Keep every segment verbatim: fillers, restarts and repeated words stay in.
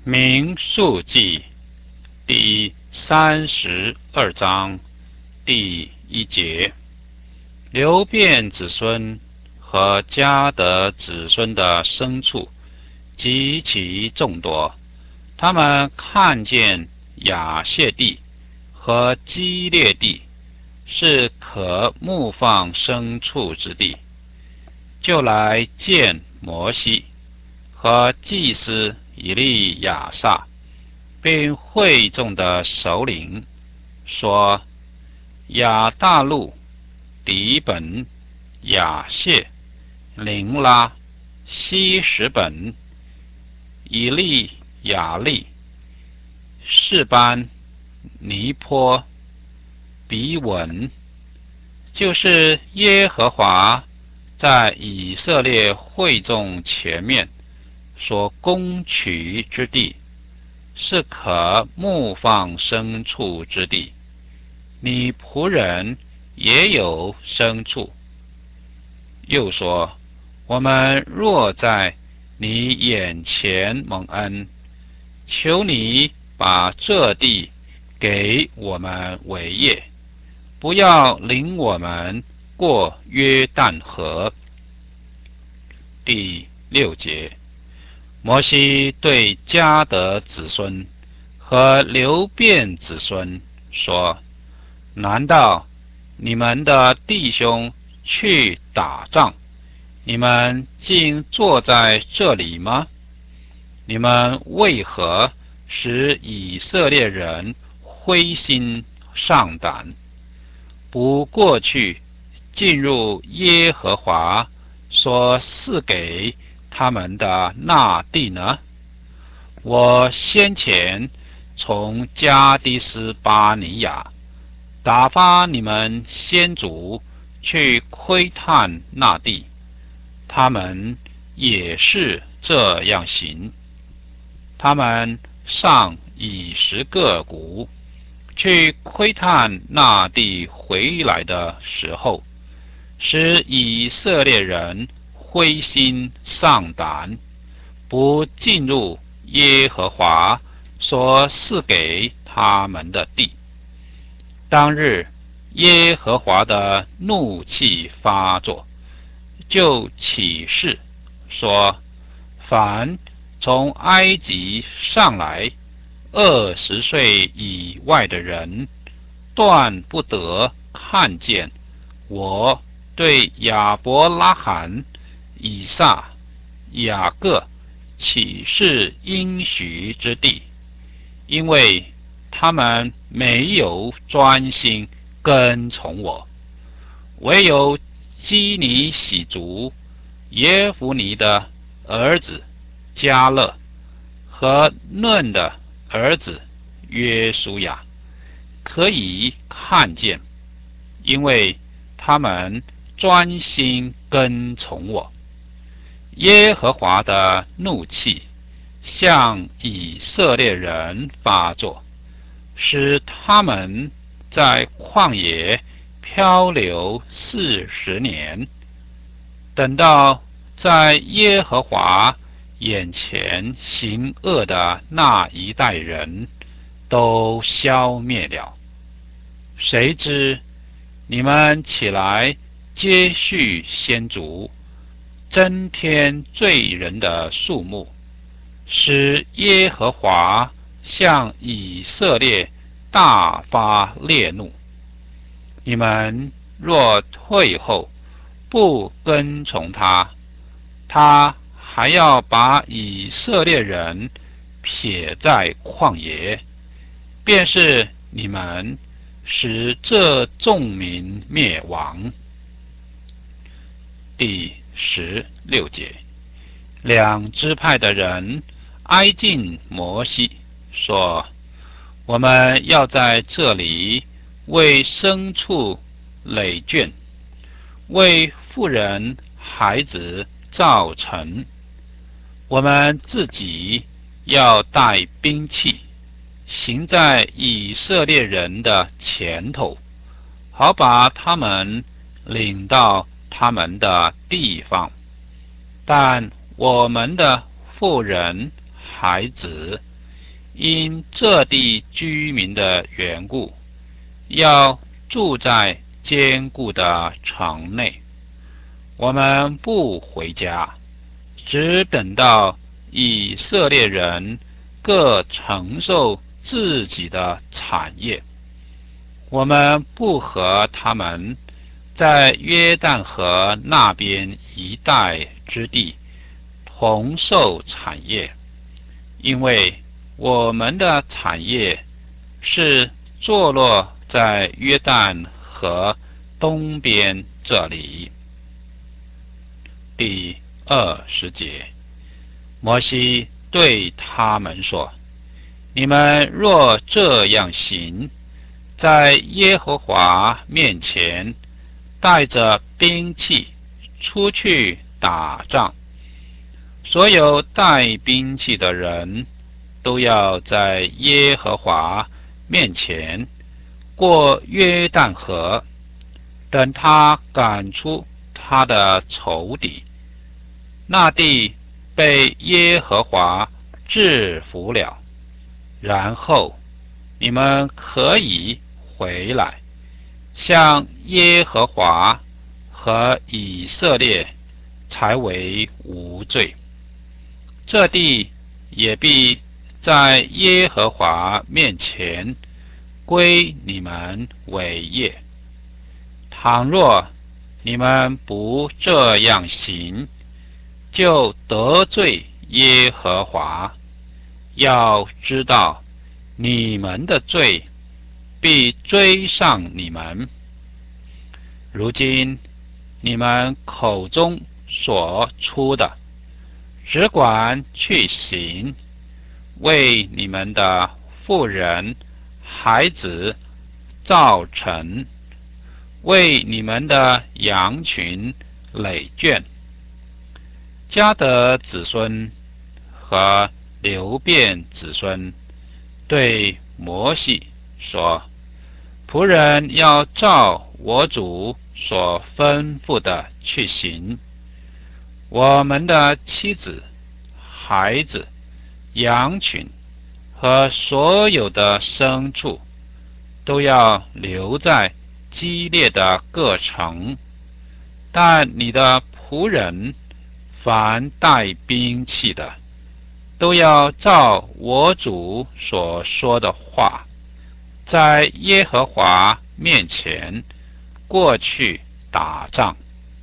民数记第三十二章第一节，流便子孙和迦得子孙的牲畜极其众多，他们看见亚谢地和基列地是可牧放牲畜之地，就来见摩西和祭司以利亚撒，并会众的首领，说：亚大路、底本、亚谢、琳拉、希实本、以利亚利、示班、尼坡、比稳，就是耶和华在以色列会众前面所攻取之地，是可牧放牲畜之地。你仆人也有牲畜。又说：我们若在你眼前蒙恩，求你把这地给我们为业，不要领我们过约旦河。第六节，摩西对迦得子孙和流便子孙说：难道你们的弟兄去打仗，你们竟坐在这里吗？你们为何使以色列人灰心丧胆，不过去进入耶和华所赐给他们的那地呢？我先前从加迪斯巴尼亚打发你们先祖去窥探那地，他们也是这样行。他们上以十个谷去窥探那地，回来的时候，使以色列人灰心丧胆，不进入耶和华所赐给他们的地。当日耶和华的怒气发作，就起誓说：凡从埃及上来二十岁以外的人，断不得看见我对亚伯拉罕、以撒、雅各起誓应许之地，因为他们没有专心跟从我。唯有基尼喜族耶孚尼的儿子迦勒和嫩的儿子约书亚可以看见，因为他们专心跟从我。耶和华的怒气向以色列人发作，使他们在旷野漂流四十年，等到在耶和华眼前行恶的那一代人都消灭了。谁知你们起来接续先祖，增添罪人的数目，使耶和华向以色列大发烈怒。你们若退后，不跟从他，他还要把以色列人撇在旷野，便是你们使这众民灭亡。第十六节，两支派的人挨近摩西，说：我们要在这里为牲畜垒圈，为妇人孩子造城。我们自己要带兵器，行在以色列人的前头，好把他们领到他们的地方。但我们的妇人孩子因这地居民的缘故，要住在坚固的城内。我们不回家，只等到以色列人各承受自己的产业。我们不和他们在约旦河那边一带之地同受产业，因为我们的产业是坐落在约旦河东边这里。第二十节，摩西对他们说：你们若这样行，在耶和华面前带着兵器出去打仗，所有带兵器的人都要在耶和华面前过约旦河，等他赶出他的仇敌，那地被耶和华制服了，然后你们可以回来，向耶和华和以色列才为无罪。这地也必在耶和华面前归你们为业。倘若你们不这样行，就得罪耶和华。要知道，你们的罪必追上你们。如今你们口中所出的，只管去行，为你们的妇人、孩子造城，为你们的羊群垒圈。迦得子孙和流便子孙对摩西说：仆人要照我主所吩咐的去行，我们的妻子、孩子、羊群和所有的牲畜都要留在基列的各城，但你的仆人凡带兵器的，都要照我主所说的话，在耶和华面前过去打仗。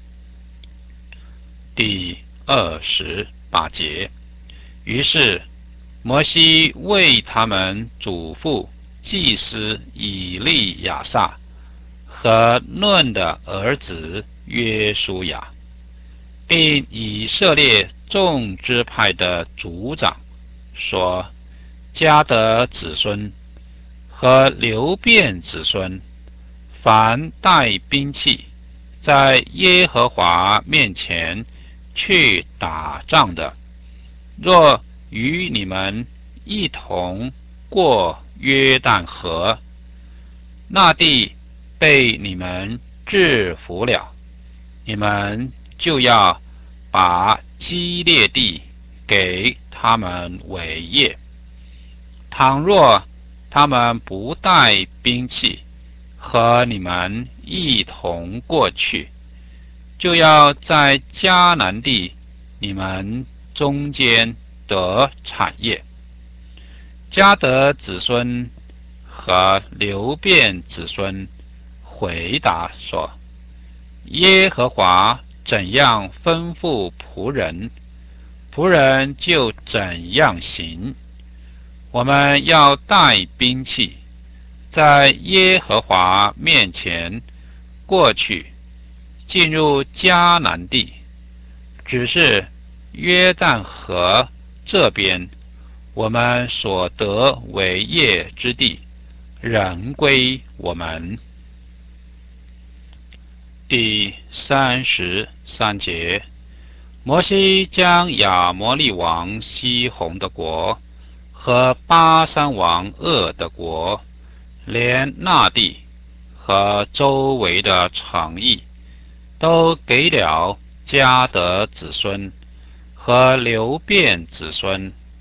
第二十八节，于是摩西为他们嘱咐祭司以利亚撒和嫩的儿子约书亚，并以色列众支派的族长说：迦得子孙和流便子孙，凡带兵器在耶和华面前去打仗的，若与你们一同过约旦河，那地被你们制服了，你们就要把基列地给他们为业。倘若他们不带兵器和你们一同过去，就要在迦南地你们中间得产业。迦得子孙和流便子孙回答说：耶和华怎样吩咐仆人，仆人就怎样行。我们要带兵器，在耶和华面前过去，进入迦南地，只是约旦河这边我们所得为业之地，仍归我们。第三十三节，摩西将亚摩利王西宏的国和巴珊王噩的国，连那地和周围的城邑，都给了迦得子孙和流便子孙，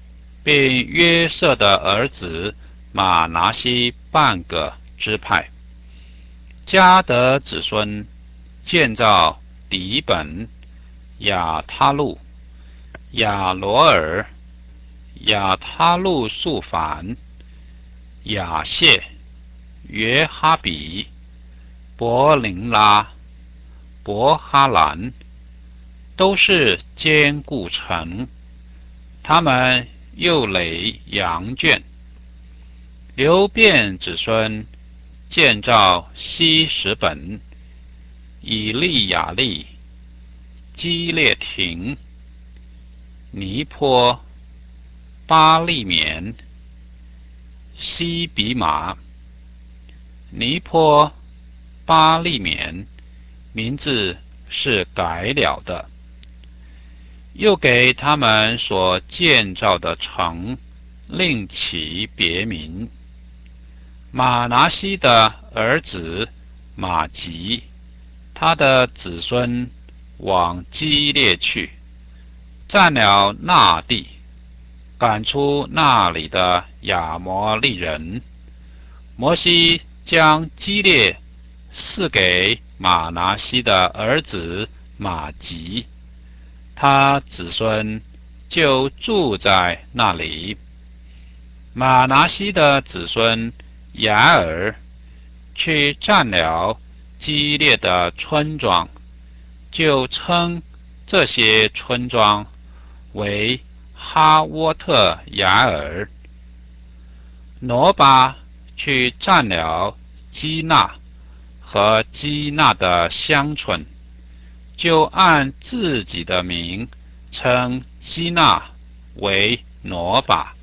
并约瑟的儿子马拿西半个支派。迦得子孙建造底本、亚他路、亚罗尔、亚他路素凡、亚谢、约哈比、伯林拉、伯哈兰，都是坚固城。他们又垒羊圈。流便子孙建造希实本、以利亚利、基列亭、尼坡、巴利缅、西比马。尼坡、巴利缅名字是改了的，又给他们所建造的城另起别名。马拿西的儿子马吉，他的子孙往基列去，占了那地，赶出那里的亚摩利人。摩西将基列赐给马拿西的儿子马吉，他子孙就住在那里。马拿西的子孙雅尔去占了基列的村庄，就称这些村庄为哈沃特雅尔。挪巴去占了基纳和基纳的乡村，就按自己的名称基纳为挪巴。